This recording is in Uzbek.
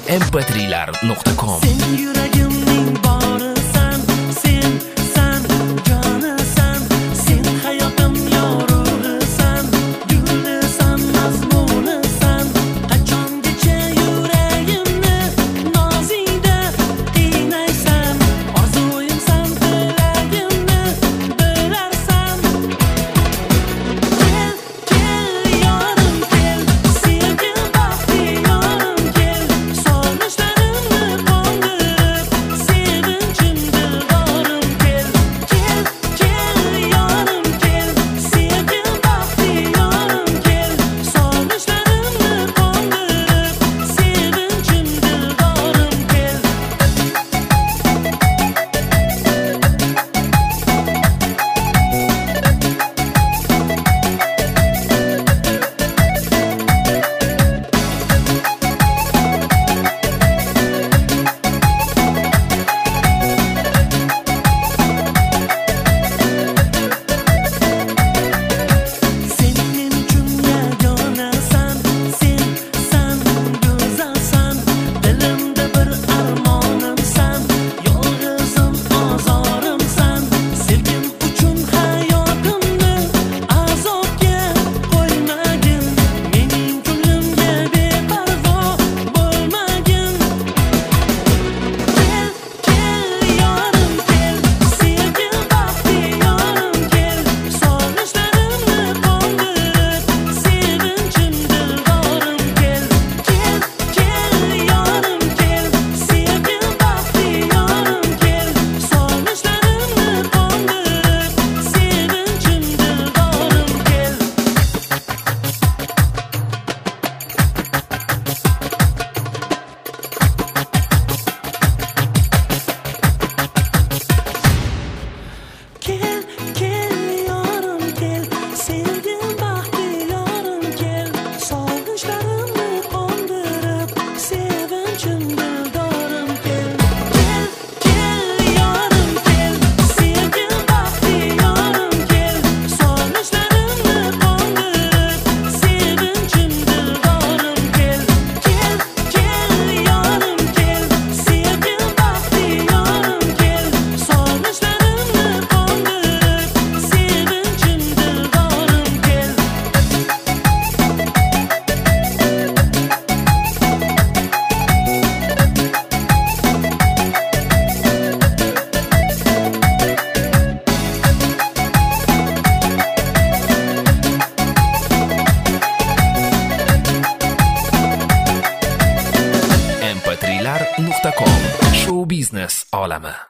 mp3lar.com. Sen yuragimning borisan, sen jonisan, sen hayotim yorug'isan, gulisan, mazmunisan. Qachongacha yuragimni nozingda qiynaysan, orzuyimsan, tilagimni bilarsan. Kel yorim kel, sevgi baxti yorim kel, sog'ishlarimni qondirib, sevinchim dildorim kel. Kel yorim kel, sevgi baxti yorim kel, sog'ishlarimni qondirib, sevinchim dildorim kel. Sen men uchun yagonasan, sen go'zalsan, dilimda bir armonimsan, yolg'izim ozorimsan. Sevgim uchun hayotimni azobga qo'ymagin, mening ko'nglimga beparvo bo'lmagin. Kel yorim kel, sevgi baxti yorim kel, sog'ishlarimni qondirib, sevinchim dildorim kel. Kel yorim kel, sevgi baxti yorim kel, sog'ishlarimni qondirib, sevinchim dildorim kel. Kel yorim kel, sevgi baxti yorim kel, sog'ishlarimni qondirib, sevinchim dildorim kel. Kel yorim kel, sevgi baxti yorim kel, sog'ishlarimni qondirib, sevinchim dildorim kel. Kel yorim kel, sevgi baxti yorim kel, sog'ishlarimni qondirib, sevinchim dildorim kel. mp3lar.com. Show biznes olami.